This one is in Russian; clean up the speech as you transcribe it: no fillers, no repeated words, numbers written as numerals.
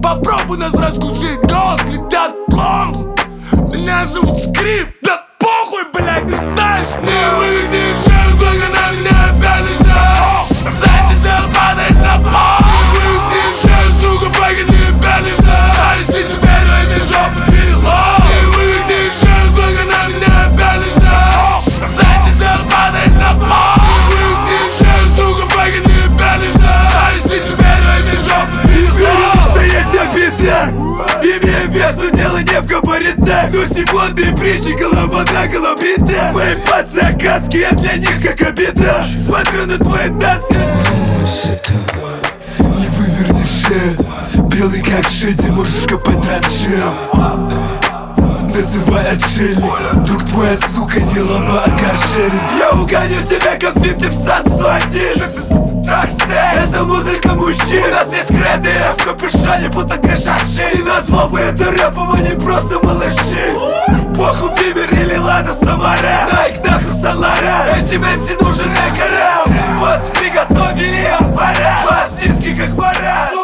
попробуй нас раскусить. Голос летят пломб. Меня зовут Скрип. Да похуй, блядь, не знаешь. Не выглядишь, сколько на меня опять ждал. Задница падает на пол. Не выглядишь, сука, пока ты опять ждал. Если теперь в этой жопе перелом. Не выглядишь, сколько на меня опять ждал. Задница падает на пол. Не выглядишь, сука, пока ты опять ждал. Если теперь в этой жопе перелом. Стоять на битах, имея вес, но дело не в габаритах. Но секунды притчи, голова на голову брита. Мои пацы акадские, я для них как обида. Смотрю на твои танцы, Не вывернешь шею. Белый как шея, ты можешь копать траншею. Называй отшельник. Друг твоя сука не лоба, а каршеринг. я угоню тебя как 50 в стан 101. Так стей, это музыка мужчин. У нас есть креды в капюшоне, будто крышаши. И назвал бы это рэпом, а не просто малыши. Похуй Бимер или Лада Самара, Найк нахуй Салара. Этим МС нужен экорал. Вот приготовили аппарат. Вас низкий как вора.